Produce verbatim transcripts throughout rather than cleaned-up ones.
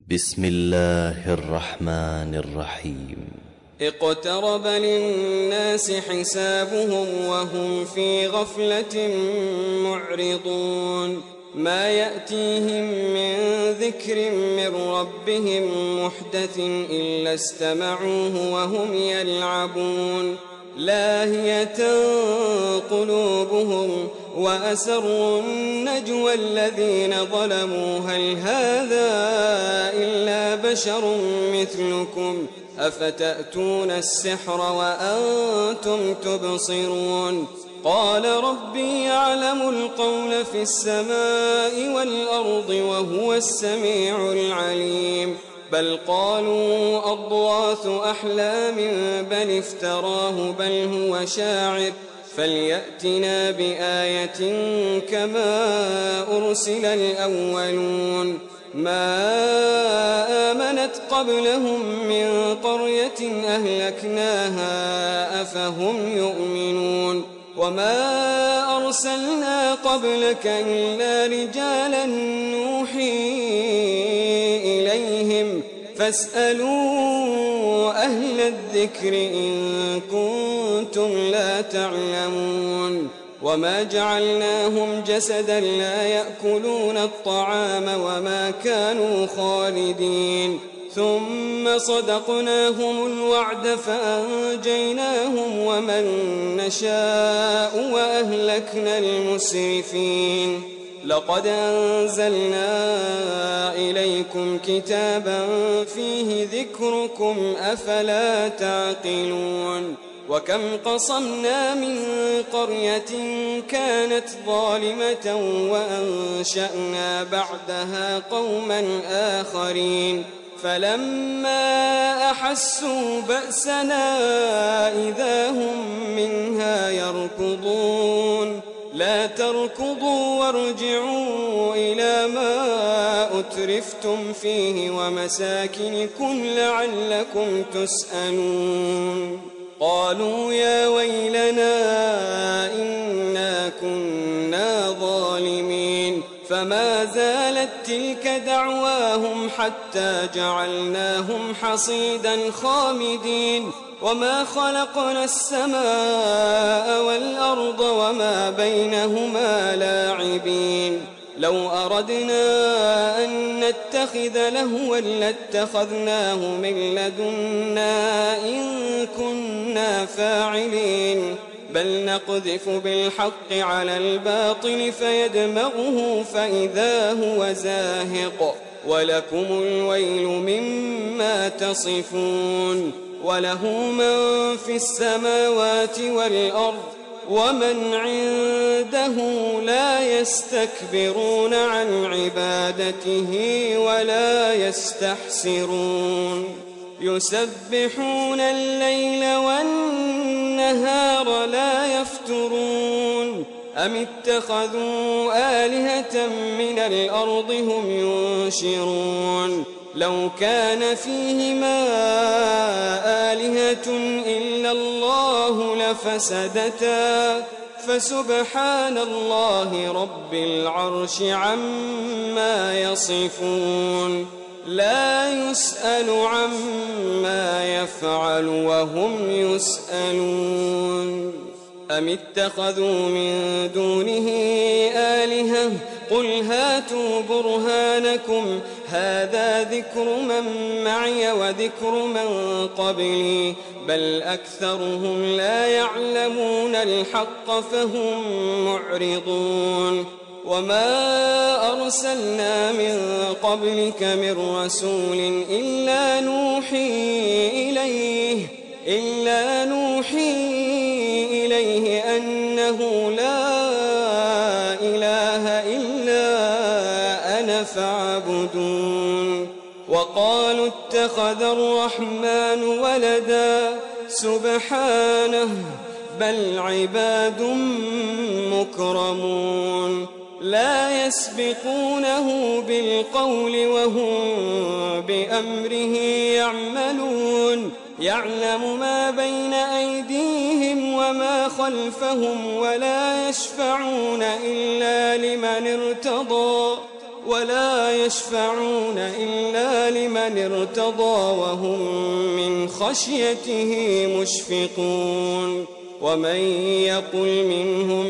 بسم الله الرحمن الرحيم اقترب للناس حسابهم وهم في غفلة معرضون ما يأتيهم من ذكر من ربهم محدث إلا استمعوه وهم يلعبون لاهية قلوبهم وأسروا النجوى الذين ظلموا هل هذا إلا بشر مثلكم أفتأتون السحر وأنتم تبصرون قال ربي يعلم القول في السماء والأرض وهو السميع العليم بل قالوا أضغاث أحلام بل افتراه بل هو شاعر فليأتنا بآية كما أرسل الأولون ما آمنت قبلهم من قرية أهلكناها أفهم يؤمنون وما أرسلنا قبلك إلا رجالا نوحي إليهم فاسألوا أهل الذكر إن كنتم لا تعلمون وما جعلناهم جسدا لا يأكلون الطعام وما كانوا خالدين ثم صدقناهم الوعد فأنجيناهم ومن نشاء وأهلكنا المسرفين لقد أنزلنا إليكم كتابا فيه ذكركم أفلا تعقلون وكم قصمنا من قرية كانت ظالمة وأنشأنا بعدها قوما آخرين فلما أحسوا بأسنا إذا هم منها يركضون لا تركضوا وارجعوا إلى ما أترفتم فيه ومساكنكم لعلكم تسألون قالوا يا ويلنا إنا كنا ظالمين فما زالت تلك دعواهم حتى جعلناهم حصيدا خامدين وما خلقنا السماء والأرض وما بينهما لاعبين لو أردنا أن نتخذ لهوا لاتخذناه من لدنا إن كنا فاعلين بل نقذف بالحق على الباطل فيدمغه فإذا هو زاهق ولكم الويل مما تصفون وله من في السماوات والأرض ومن عنده لا يستكبرون عن عبادته ولا يستحسرون يسبحون الليل والنهار لا يفترون أم اتخذوا آلهة من الأرض هم ينشرون لو كان فيهما آلهة إلا الله لفسدتا فسبحان الله رب العرش عما يصفون لا يسأل عما يفعل وهم يسألون أم اتخذوا من دونه آلهة قل هاتوا برهانكم هذا ذكر من معي وذكر من قبلي بل أكثرهم لا يعلمون الحق فهم معرضون وما أرسلنا من قبلك من رسول إلا نوحي إليه إلا نوحي إليه أنه لا إله إلا أنا فاعبدون وقالوا اتخذ الرحمن ولدا سبحانه بل عباد مكرمون لا يسبقونه بالقول وهم بأمره يعملون يعلم ما بين أيديهم وما خلفهم ولا يشفعون إلا لمن ارتضى ولا يشفعون إلا لمن ارتضى وهم من خشيته مشفقون ومن يقل منهم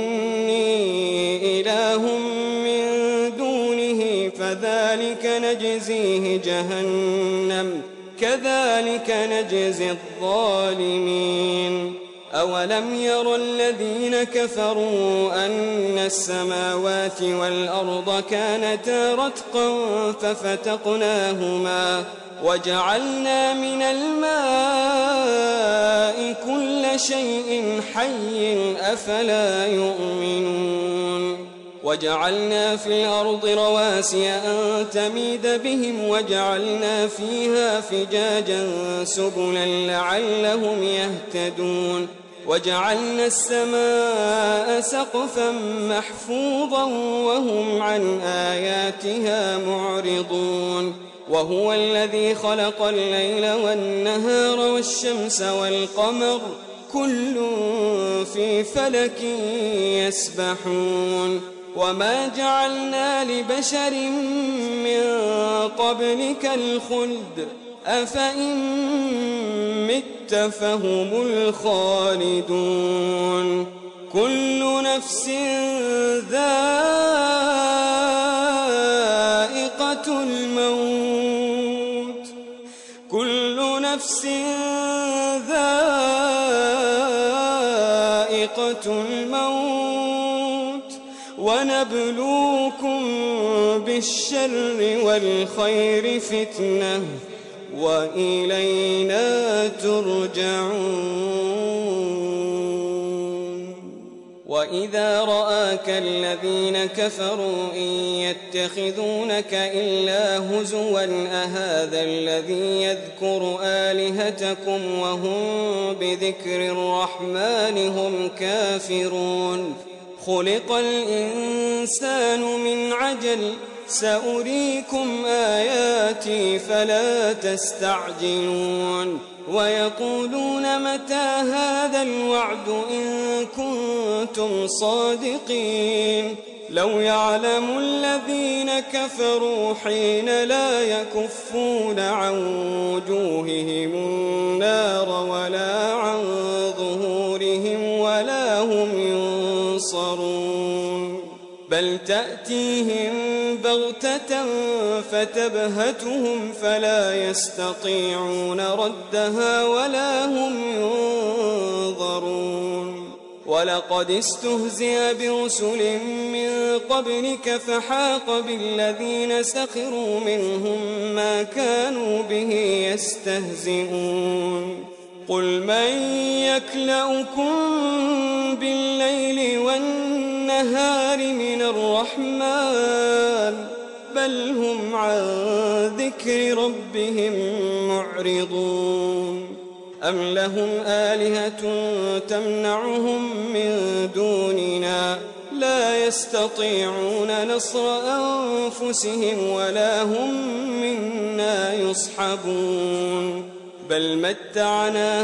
إني إله من دونه فذلك نجزيه جهنم كذلك نجزي الظالمين أولم ير الذين كفروا أن السماوات والأرض كانتا رتقا ففتقناهما وجعلنا من الماء كل شيء حي أفلا يؤمنون وجعلنا في الأرض رواسي أن تميد بهم وجعلنا فيها فجاجا سبلا لعلهم يهتدون وجعلنا السماء سقفا محفوظا وهم عن آياتها معرضون وهو الذي خلق الليل والنهار والشمس والقمر كل في فلك يسبحون وما جعلنا لبشر من قبلك الخلد أفإن مت فهم الخالدون كل نفس ذائقة الموت كل نفس ذائقة الموت ونبلوكم بالشر والخير فتنة وإلينا ترجعون وإذا رآك الذين كفروا إن يتخذونك إلا هزوا أهذا الذي يذكر آلهتكم وهم بذكر الرحمن هم كافرون خلق الإنسان من عجل سأريكم آياتي فلا تستعجلون ويقولون متى هذا الوعد إن كنتم صادقين لو يعلم الذين كفروا حين لا يكفون عن وجوههم النار ولا عن ظهورهم ولا هم ينصرون بل تأتيهم بغتة فتبهتهم فلا يستطيعون ردها ولا هم ينظرون ولقد استهزئ برسل من قبلك فحاق بالذين سخروا منهم ما كانوا به يستهزئون قل من يكلؤكم بالليل والنهار من الرحمن بل هم عن ذكر ربهم معرضون أم لهم آلهة تمنعهم من دوننا لا يستطيعون نصر أنفسهم ولا هم منا يصحبون بل متعنا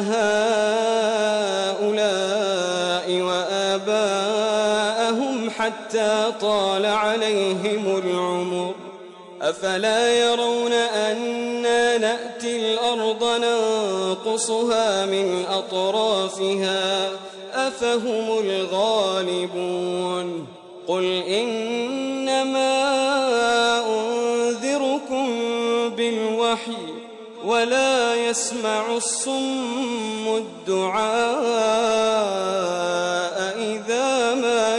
هؤلاء وآباءهم حتى طال عليهم العمر أفلا يرون أنا نأتي الأرض ننقصها من أطرافها أفهم الغالبون قل إنما أنذركم بالوحي ولا يسمع الصم الدعاء إذا ما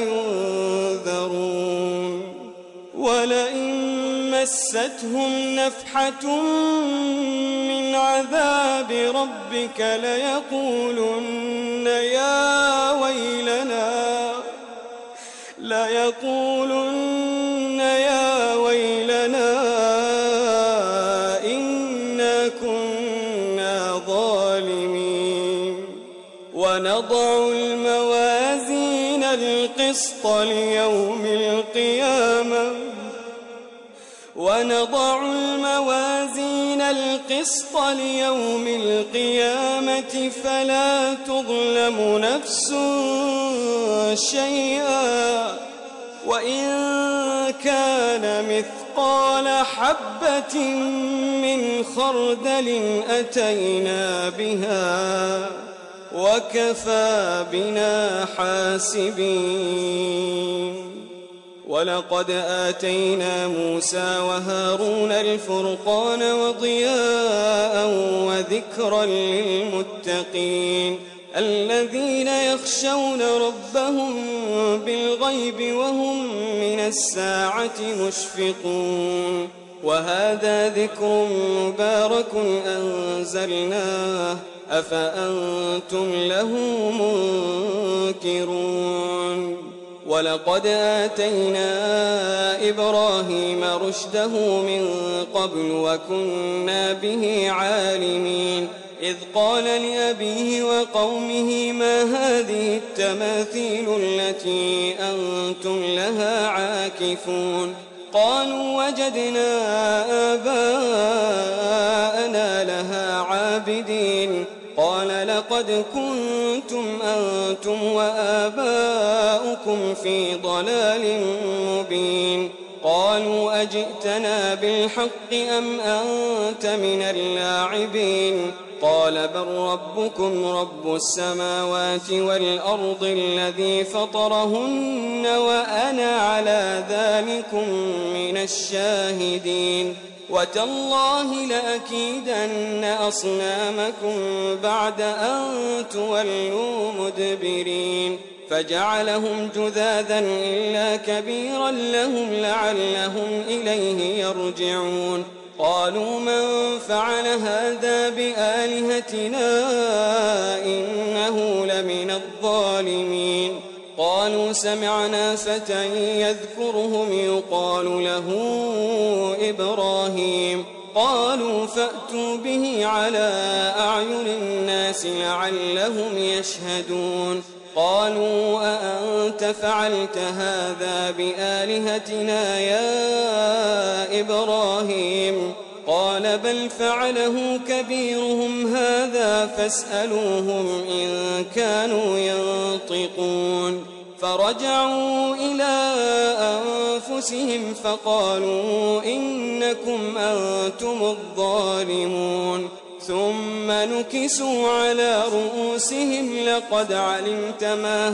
ينذرون ولئن مستهم نفحة من عذاب ربك ليقولن يا ويلنا ليقولن يا ويلنا إنا كنا ظالمين ونضع الموازين القسط ليوم القيامة ونضع الموازين القسط ليوم القيامة فلا تظلم نفس شيئا وإن كان مثقال حبة من خردل أتينا بها وكفى بنا حاسبين. ولقد آتينا موسى وهارون الفرقان وضياء وذكرا للمتقين الذين يخشون ربهم بالغيب وهم من الساعة مشفقون. وهذا ذكر مبارك أنزلناه أفأنتم له منكرون. ولقد آتينا إبراهيم رشده من قبل وكنا به عالمين إذ قال لأبيه وقومه ما هذه التماثيل التي أنتم لها عاكفون قالوا وجدنا آباءنا لها عابدين قال لقد كنتم أنتم وآباؤكم في ضلال مبين قالوا أجئتنا بالحق أم أنت من اللاعبين قال بل ربكم رب السماوات والأرض الذي فطرهن وأنا على ذلكم من الشاهدين وتالله لأكيدن أصنامكم بعد أن تولوا مدبرين فجعلهم جذاذا إلا كبيرا لهم لعلهم إليه يرجعون قالوا من فعل هذا بآلهتنا إنه لمن الظالمين قالوا سمعنا فتى يذكرهم يقال له إبراهيم قالوا فأتوا به على أعين الناس لعلهم يشهدون قالوا أأنت فعلت هذا بآلهتنا يا إبراهيم قال بل فعله كبيرهم هذا فاسألوهم إن كانوا ينطقون فرجعوا إلى أنفسهم فقالوا إنكم أنتم الظالمون ثم نكسوا على رؤوسهم لقد علمت ما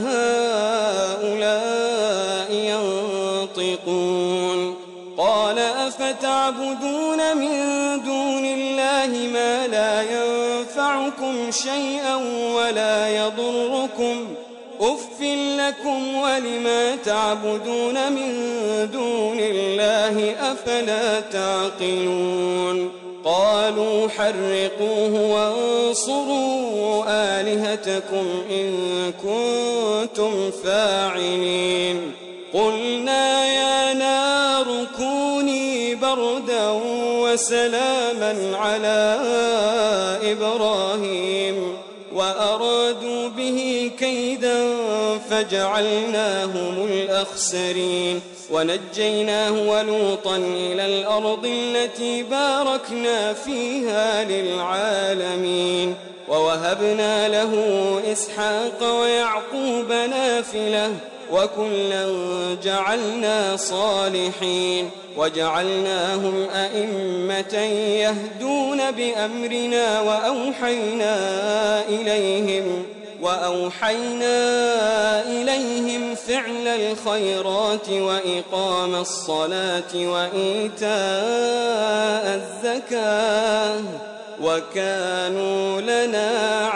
هؤلاء ينطقون قال أفتعبدون من دون الله ما لا ينفعكم شيئا ولا يضركم أف لكم ولما تعبدون من دون الله أفلا تعقلون قالوا حرقوه وانصروا آلهتكم إن كنتم فاعلين قلنا يا نار كوني بردا وسلاما على إبراهيم وأرادوا به كيدا فجعلناهم الأخسرين ونجيناه ولوطا إلى الأرض التي باركنا فيها للعالمين ووهبنا له إسحاق ويعقوب نافلة وكلا جعلنا صالحين وجعلناهم أئمة يهدون بأمرنا وأوحينا إليهم وأوحينا إليهم فعل الخيرات وإقام الصلاة وإيتاء الزكاة وكانوا لنا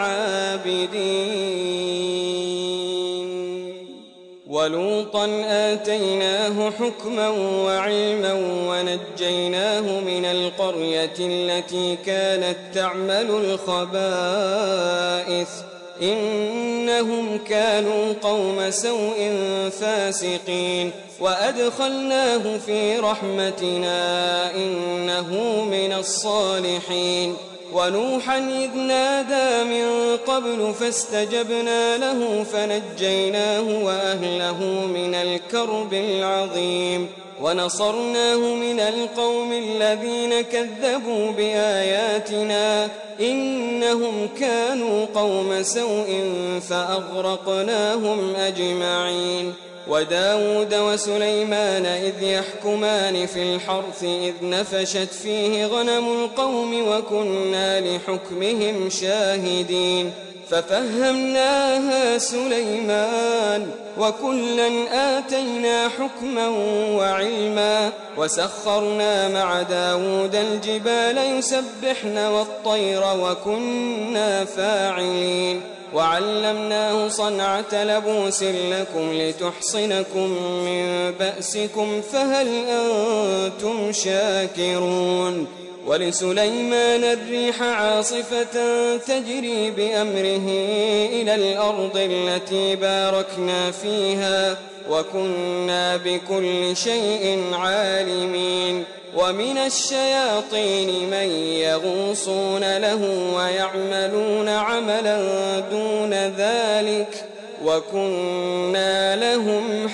عابدين ولوطا آتيناه حكما وعلما ونجيناه من القرية التي كانت تعمل الخبائث إنهم كانوا قوم سوء فاسقين وأدخلناه في رحمتنا إنه من الصالحين ونوحا إذ نادى من قبل فاستجبنا له فنجيناه وأهله من الكرب العظيم ونصرناه من القوم الذين كذبوا بآياتنا إنهم كانوا قوم سوء فأغرقناهم أجمعين وداود وسليمان إذ يحكمان في الحرث إذ نفشت فيه غنم القوم وكنا لحكمهم شاهدين ففهمناها سليمان وكلا آتينا حكما وعلما وسخرنا مع داود الجبال يسبحن والطير وكنا فاعلين وعلمناه صنعة لبوس لكم لتحصنكم من بأسكم فهل أنتم شاكرون ولسليمان الريح عاصفة تجري بأمره إلى الأرض التي باركنا فيها وكنا بكل شيء عالمين ومن الشياطين من يغوصون له ويعملون عملا دون ذلك وكنا لهم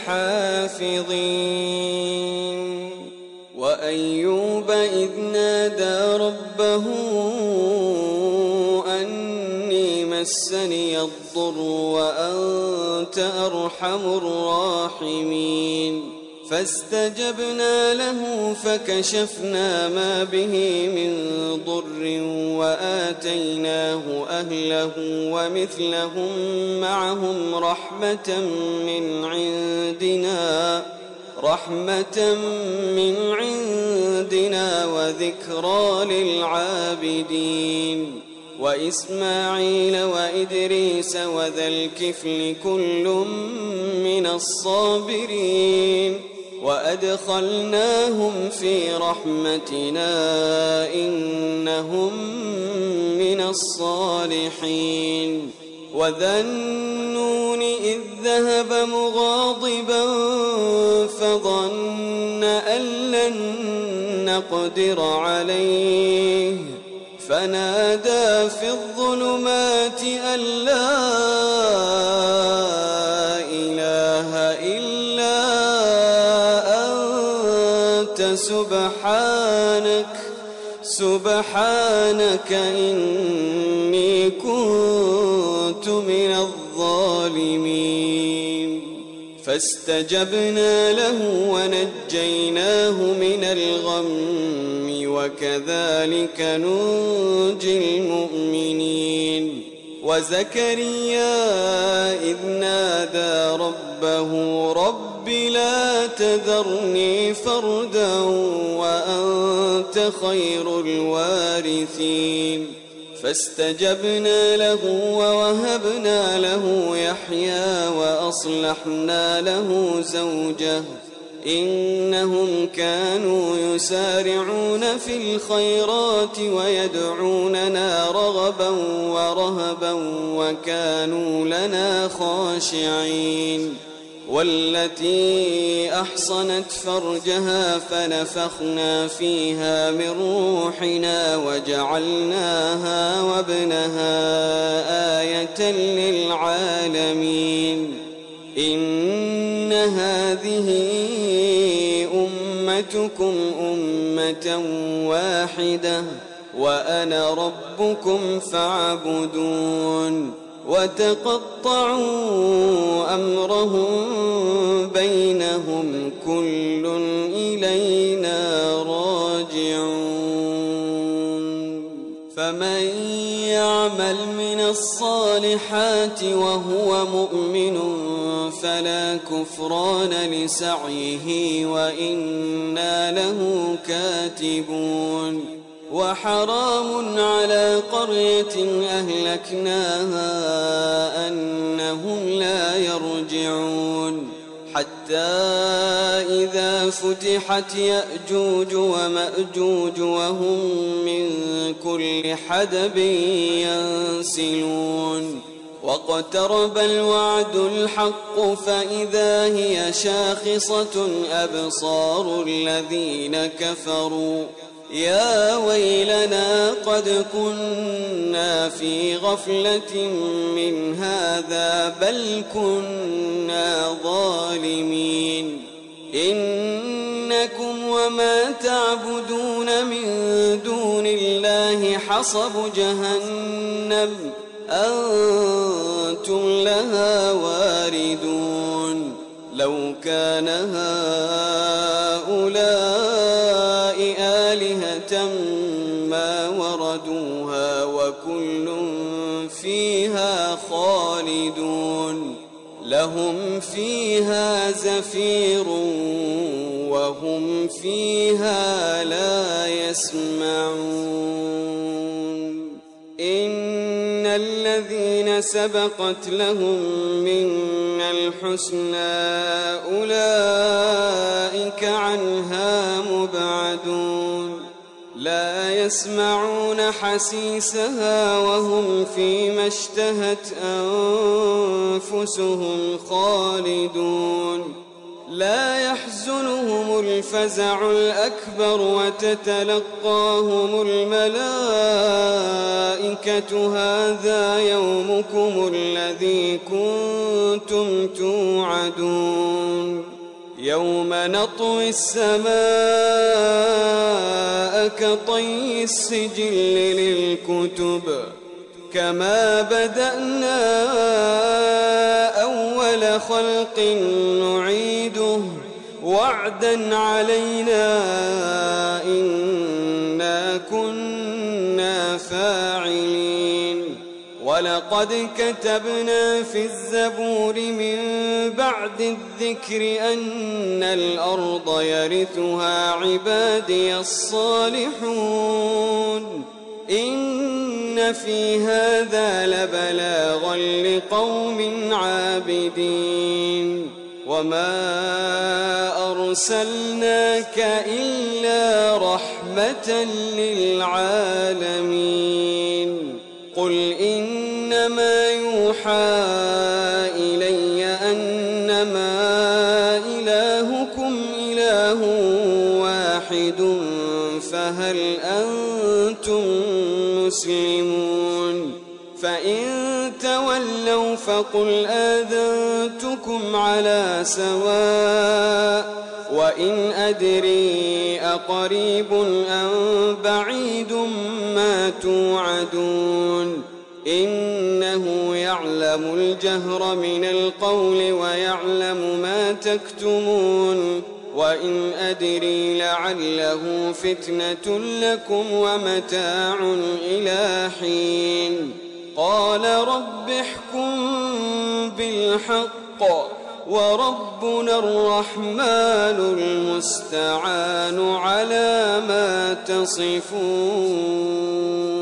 حافظين وأيوب إذ نادى ربه أني مسني الضر وأنت أرحم الراحمين فاستجبنا له فكشفنا ما به من ضر وآتيناه أهله ومثلهم معهم رحمة من عندنا رحمة من عندنا وذكرى للعابدين وإسماعيل وإدريس وذا الكفل كل من الصابرين وأدخلناهم في رحمتنا إنهم من الصالحين وذا النون إذ ذهب مغاضبا فظن أن لن نقدر عليه فنادى في الظلمات أن لا إله إلا أنت سبحانك سبحانك إني كنت من الظالمين فاستجبنا له ونجيناه من الغم وكذلك ننجي المؤمنين وزكريا إذ نادى ربه رب لا تذرني فردا وأنت خير الوارثين فاستجبنا له ووهبنا له يحيى وأصلحنا له زوجه إنهم كانوا يسارعون في الخيرات ويدعوننا رغبا ورهبا وكانوا لنا خاشعين والتي أحصنت فرجها فنفخنا فيها من روحنا وجعلناها وابنها آية للعالمين إن هذه أمتكم أمة واحدة وأنا ربكم فاعبدون وتقطعوا أمرهم بينهم كل إلينا راجعون فمن يعمل من الصالحات وهو مؤمن فلا كفران لسعيه وإنا له كاتبون وحرام على قرية أهلكناها أنهم لا يرجعون حتى إذا فتحت يأجوج ومأجوج وهم من كل حدب ينسلون واقترب الوعد الحق فإذا هي شاخصة أبصار الذين كفروا يا ويلنا قد كنا في غفلة من هذا بل كنا ظالمين إنكم وما تعبدون من دون الله حصب جهنم أنتم لها واردون لو كان هؤلاء آلهة ما وردوها وكل فيها خالدون لهم فيها زفير وهم فيها لا يسمعون إن الذين سبقت لهم منا الحسنى أولئك عنها مبعدون لا يسمعون حسيسها وهم فيما اشتهت أنفسهم خالدون لا يحزنهم الفزع الأكبر وتتلقاهم الملائكة هذا يومكم الذي كنتم توعدون يوم نطوي السماء كطي السجل للكتب كما بدأنا أول خلق نعيده وعدا علينا إنا كنا فاعلين ولقد كتبنا في الزبور من بعد الذكر أن الأرض يرثها عبادي الصالحون إن في هذا لبلاغا لقوم عابدين وما أرسلناك إلا رحمة للعالمين قل إنما يوحى إلي أنما إلهكم إله واحد فهل أنتم مسلمون فإن تولوا فقل آذنتكم على سواء وإن أدري أقريب أم بعيد ما توعدون إنه يعلم الجهر من القول ويعلم ما تكتمون وإن أدري لعله فتنة لكم ومتاع إلى حين قال رب احكم بالحق وربنا الرحمن المستعان على ما تصفون.